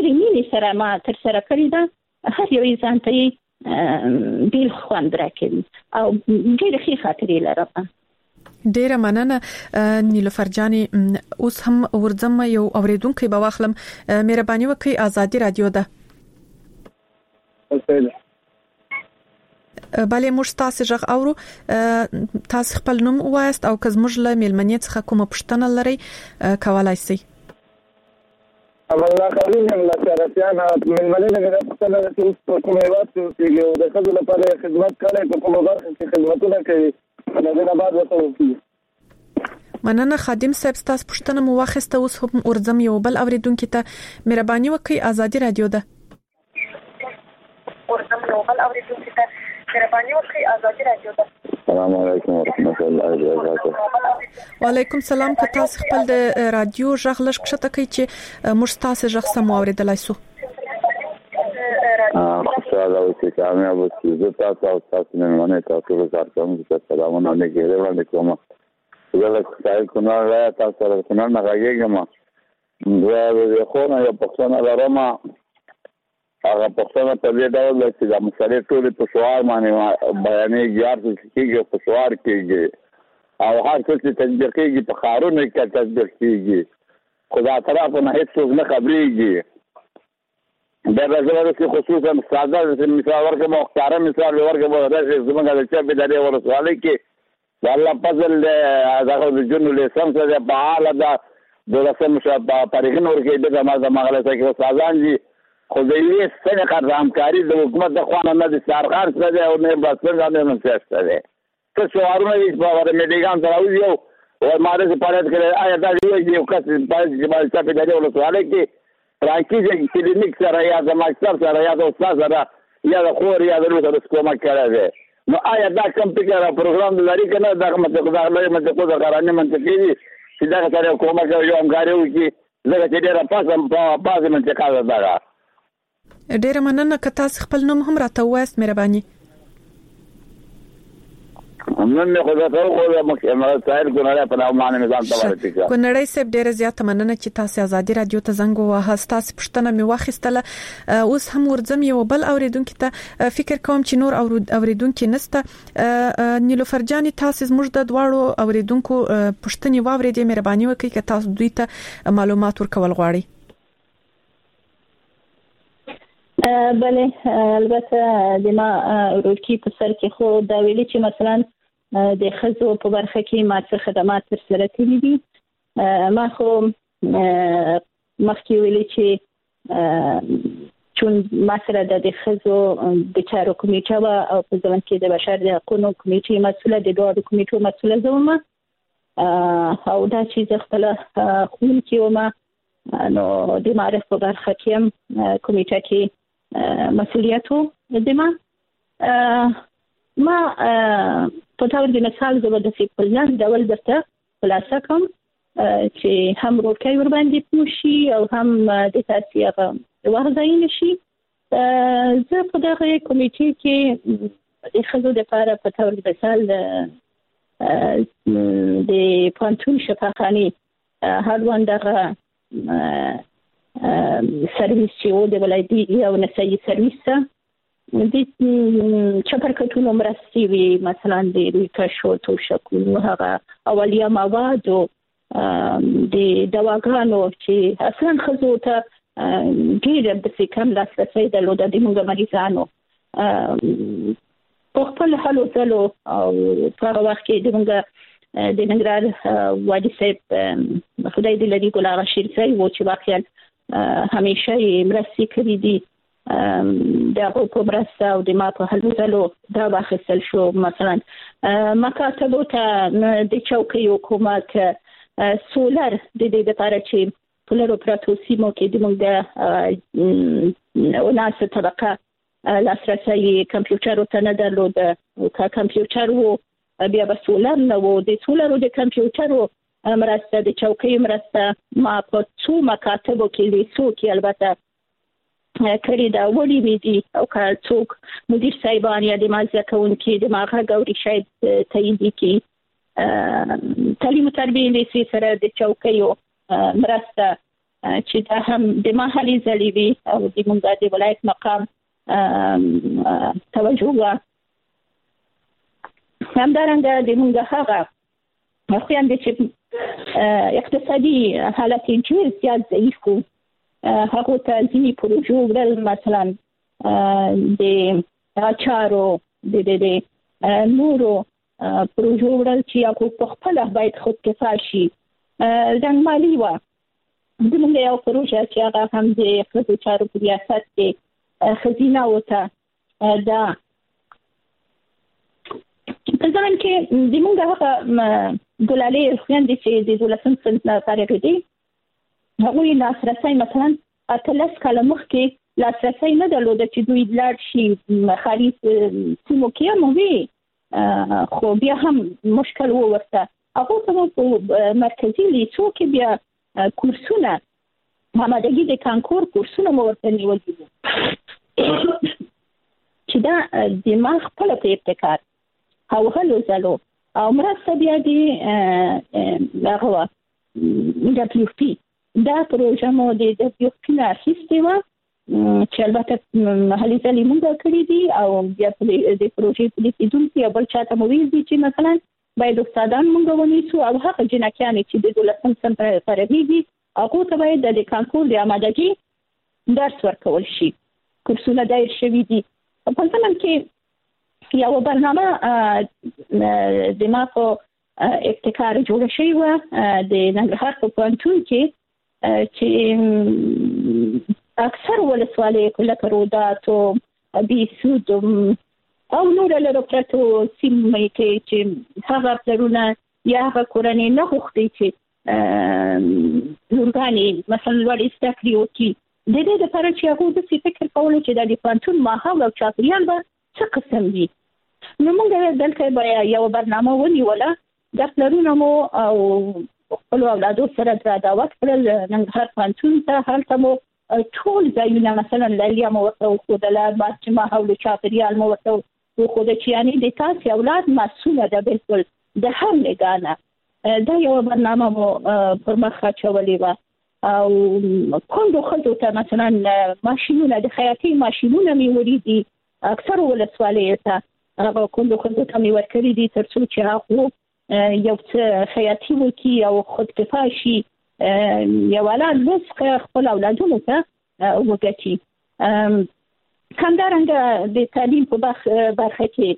ډېرې مینې سره ما ترسره کړې ده. هر یو ځان ته بیل خوند راکوي او ډېرې ښې خاطرې لرم. ډیره مننه نیلوفر جانې. اوس هم ورځم یو اوریدونکو به واخلم. مهرباني وکړئ، ازادي رادیو ده. بله موږ تاسو ژغ اورو. تاسو خپل نوم وایست او که زموږ له میلمنې څخه کومه پوښتنه لرئ کولای شئ. الله خلیل لا سرتیان میلمنې نه پوښتنه چې په کومه وخت کې د خدای لپاره خدمت کوي، په کومه برخه کې خدمتونه کوي، دا بعد وته. مننه خادم صاحب، تاسو پوښتنه مو واخیسته. اوس هم ورځم یو بل اوریدونکو ته. مهرباني وکړئ، ازادي رادیو ده. السلام علیکم ورحمۃ اللہ وبرکاتہ. وعلیکم السلام. که تاسو خپل د رادیو ژغ لږ کښته کړئ چې موږ تاسو ژغ سم اوریدلای شو. خوشاله اوسئ، کامیاب اوسئ. زه تاسو او تاسو مېلمانه تاسو ته کوم چې سلامونه وړاندې کوم. زه له خدای کونړ تاسو سره کونړ نه راغېږم. زه خو نه یو پښتون لرم. هغه پښتون په دې ډول چې د مسلې ټولې په شعار باندې بیانېږي، هر څه کېږي په شعار کېږي او هر څه چې تطبیق کېږي په ښارونو کې تطبیق کېږي. خو دا طرفه نه هېڅوک نه خبرېږي. دا راځي چې خصوصا ساده مثال ورکړم، مختاره مثال ورکړم. راځي زموږ د چا په دې ورسوالۍ کې د الله فضل دغه د جنو لیسانس د فعال ده د رسم شپ پرېګن ورکې د مغله کې استادان دي. خو د یوې سنې قرض همکاري د حکومت د خوا نه د سرغار سره دی او نه بسر نه منسسته دی. که شعارونه یې په میډیګان سره راوځي او ماده چې پاره کړي آیا دا یو کس چې باید چې په دې ولسوالۍ کې پراکټیس کلینیک سره یا د ماستر سره یا د استاد سره یا د خور یا د لوټ کومه کړی دی. نو آیا دا کوم فکر پروګرام لري کنه؟ دا متقو د غرانه منطقي دي چې دا سره کومه کوي همکاري وکړي. زه چې ډیره پاسه منطقه ده. ډیره مننه. که تاسو خپل نوم هم راته وایست مهرباني. نن خو دا ټول مخکې سایل کونړی په نوم باندې نظام ته ورته. کونړی صاحب ډیره زیاته مننه چې تاسو ازادي رادیو ته زنګ ووهاست. تاسو پوښتنه مې واخیستله. اوس هم ورځم یو بل اوریدونکو ته. فکر کوم چې نور اوریدونکو نسته. نیلوفر جانې تاسو زموږ د دواړو اوریدونکو پوښتنې واوریدې. مهرباني وکړئ که تاسو دوی ته معلومات ورکول غواړئ. بله البته د ما ورکی په سر کې خو دا ویلي چې مثلا د ښځو په برخه کې ما څه خدمات ترسره کړي دي. ما خو مخکې ویلي چې چون ما سره د ښځو د چارو کمیټه وه او په ځوان کې د بشر د حقونو کمیټې مسؤله د دواړو کمیټو مسؤله زه وم او دا چې زه خپله ښوونکې وم نو د معرف په برخه کې هم کمیټه کې مسؤلیت و د ما په تور د مثال زه به د پلان ډول درته خلاصه کوم چې هم روکای ور باندې پوشي او هم د تاسیه ورځای نشي. زه په دغه کمیټې کې د ښځو لپاره په تور د مثال د پانتون شفاخاني هروان دغه سرویس چې و د ولایتي او نسایي سرویس د چپرکټونو مرستې وي، مثلا د کشو توشکونو هغه اولیه مواد او د دواګانو چې اصلا ښځو ته ډېر د کم لاسرسی درلوده د موږ مریضانو په خپل حلو ځلو او په هغه وخت کې د موږ د ننګرهار والي صاحب خدای دې لري ګل اغا شیر صاحب و چې واقعا همیشه مرستې کړي دي. د هغو په مرسته او د ما په حلو ځلو دا واخیستل شو. مثلا مکاتبو ته د چوکیو کومک، سولر د دې لپاره چې په لرو پراتو سیمو کې د موږ د وناسه طبقه لاسرسی کمپیوټرو ته نه درلوده. که کمپیوټر و بیا به سولر نه و. د سولر او د کمپیوټرو مرسته، د چوکۍ مرسته ما په څو مکاتبو کې لیسو کې البته کړي دا وړي وي دي او که څوک مدیر صاحبان یا د مازیه کوونکي د ماغه ګوري شاید تاییدي کې تعلیم و تربیه لیسې سره د چوکیو مرسته چې دا هم د محلي ځلوي او د موږ د ولایت مقام توجه وا همدارنګه د موږ هغه خويندې چې اقتصادي حالت یې ډېر زیات ضعیف وو هغه ته ځینې پروژې ورل مثلا د اچارو د نورو پروژې ورل چې هغه په خپل باید خود کفا شي ځان مالی و د موږ یو پروژه چې هغه هم د خپل چارو په ریاست کې خزینه وته دا په ځان کې د موږ هغه ګلالي خويندې چې د 12 سنت لپاره دي هغه لاسرسي مثلا اتلس کاله مخکې لاسرسي نه درلود چې دوی لاړ شي خارج سیمو کې مو وی خو بیا هم مشکل و ورته هغه په مرکزی لیسو کې بیا کورسونه آمادګي د کانکور کورسونه مو ورته نیول دي چې دا د ما خپل په ابتکار او هلو زلو او مرسته بیا دی هغه WFP دا پروژه مو د WFP نه اخیستې و چې البته محلي ځلې موږ کړې دي او بیا د پروژې په لیدونکو بل چاته مو ویل دي چې مثلا باید استادان موږ ونیسو او هغه جنکیان چې د 12 سم پر دي هغه ته باید د کانکور د آمادګي درس ورکول شي کورسونه دایر شوي دي په ځمن کې یو برنامه د ما په ابتکار جوړ شوی و د ننګرهار په پوهنتون کې چې اکثر ولسوالۍ لکه رودات او بیسود او نور له پرتو سیمې کې چې هغه پلرونه یا هغه کورنۍ نه غوښتي چې لورګانې مثلا وړي ستکري وکړي د دې لپاره چې هغه د فکر کولو چې د پوهنتون ماحول او چاپیریال به څه قسم وي نو موږ دلته یو برنامه ونیوله د پلرونو مو او خپل اولادو سره دعوت کړل ننګرهار پوهنتون ته هلته مو ټول ځایونه مثلا لالیا مو ورته وښودله چې ماحول چاپیریال مو ورته وښوده چې یعنې د تاسې اولاد مسؤله ده بالکل د هر نګانه دا یو برنامه مو پر مخ اچولې وه او کندو ښځو ته مثلا ماشینونه د خیاطۍ ماشینونه مې وړي دي اکثر ولسوالیو ته هغه کندو ښځو ته مې ورکړي دي تر څو چې هغه یو څه خیاطي وکړي او خودکفا شي یو اعلی رزق خپل اولادونو ته وګټي همدارنګه د تعلیم په برخه کې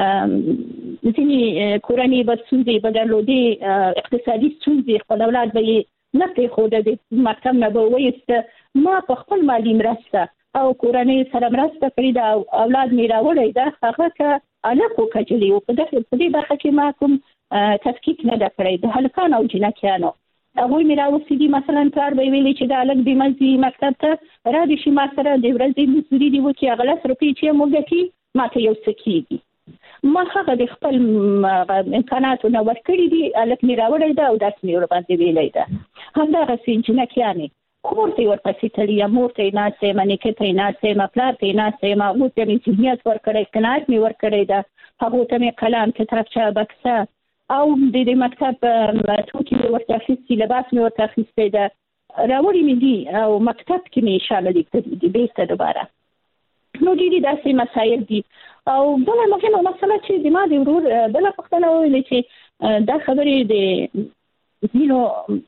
ځینې کورنۍ به ستونزې به درلودې اقتصادي ستونزې خپل اولاد به یې نه پرېښوده د مکتب نه به وایسته ما په خپل مالي مرسته او کورنۍ سره مرسته کړې ده او اولاد مې راوړی ده هغه که هلک وکجلي و په دې برخه کې ما کوم تفکیک نه ده کړی د هلکانو او جنکیانو هغوی مې راوستي دي مثلا پلار به یې ویلي چې د هلک بېمه ځي مکتب ته رادې شي ما سره د ورځې مزدوري دې وکړي هغه 10 روپۍ چې یې مو ګټي ما ته یو څه کېږي ما هغه د خپل امکاناتو نه ورکړي دي هلک مې راوړی ده او درس مې ورباندې ویلی ده همدغسې جنکیانې کور ته یې ورپسې تلي یم مور ته یې ناسته یم نیکه ته یې ناسته یم پلار ته یې ناسته یم هغو ته مې ذهنیت ورکړی قناعت مې ورکړی ده هغو ته مې قلم کتابچه بکسه او د مکتب توکي مې ورته اخیستي لباس مې ورته اخیستی ده راوړي مې دي او مکتب کې مې شاملې کړي دي بېرته دوباره نو ډېرې داسې مسایل دي او بله مهمه مسله چې د ما د ورور بله پوښتنه وویلې چې دا خبرې د ځینو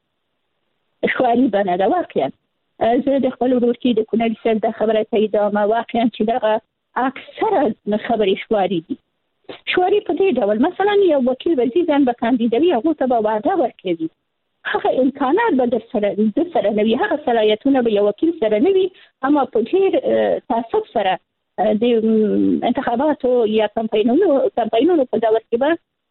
شعاري بڼه ده واقعا زه د خپل ورور کې د کونړي صاحب دا خبره تاییدوم واقعا چې دغه اکثره خبرې شعاري دي شعاري په دې ډول مثلا یو وکیل وزیر ځان به کاندیدوي هغو ته به وعده ورکوي هغه امکانات به در سره نه وي هغه صلاحیتونه به یو وکیل سره نه وي اما په ډېر تعصب سره د انتخاباتو یا کمپاینونو په دور کې به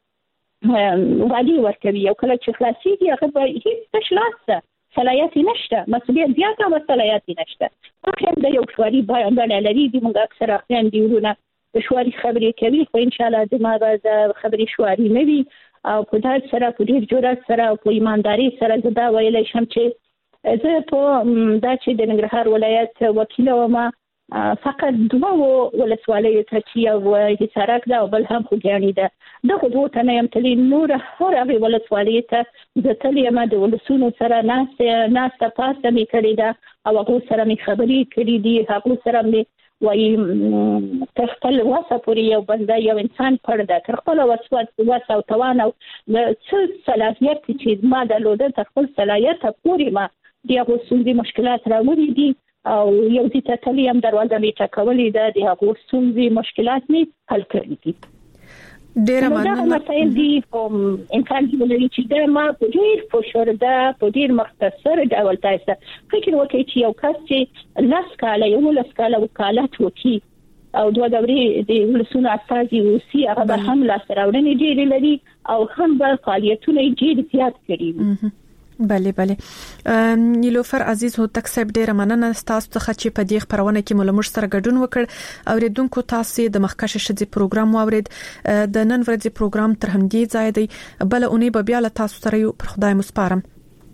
وعدې ورکوي او کله چې خلاصېږي هغه به هېڅ تش لاس ده صلاحیت یې نشته مسؤلیت زیات او صلاحیت یې نشته واقعا د یو شعاري بڼه لري د موږ اکثره خویندې ورونه د شعاري خبرې کوي خو انشاءالله د ما به د خبرې شعاري نه وي او په ډاډ سره په ډېر جرأت سره او په ایماندارۍ سره زه دا ویلی شم چې زه په دا چې د ننګرهار ولایت وکیله وم فقط دوه ولسوالۍ ته چې یو حصارک ده او بل هم خوږیاڼي ده دغه دوه تنه يم تللی نور هر هغه ولسوالۍ ته د تللی ما د ولسونو سره ناسته پاسه می کړی ده او هغه سره می خبرې کړې دي هغه سره می وایي تر خپل واسه پورې یو بنده یو انسان پر ده تر خپل واسه او توان او څه صلاحیت چې ما درلوده تر خپل صلاحیت پورې ما دغه څومره مشکلات راوړي دي او یو دې ته تللی هم دروازه می ټکولې ده د هغه څومره مشکلات می حل کړې دي ډیر مننه مسایل دي امکان دی چې دا ما په ډیر فشرده په ډیر مختصر ډول تاسو فکر وکړئ چې یو کس چې لاس کاله وکالت وکړي او دوه دورې د ولسونو استازي وسی هغه هم لاس راوړنې ډیر لري او هم به فعالیتونه ډیر زیات کړي بله نیلوفر عزیز هوتک صاحب ډیر مننه تاسو څخه چې په دې خبرونه کې ملمر سره ګډون وکړ اوریدونکو تاسو د مخکشه شدي پروګرام واورید د نن ورځې پروګرام تر همدې ځای دی بل اونۍ به بیا له تاسو سره یو پر خدای مسپارم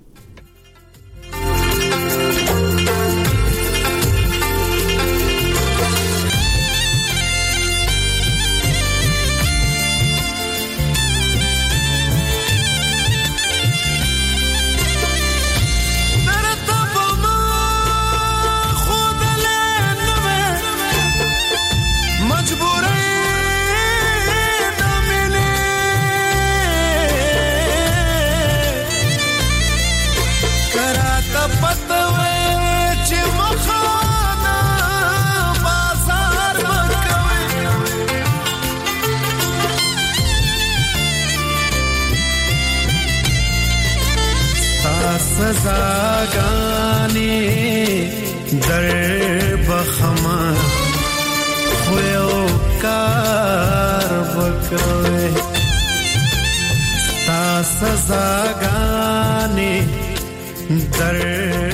سزاګانې در بخما خو یو کار وکوي تا سزاګانې در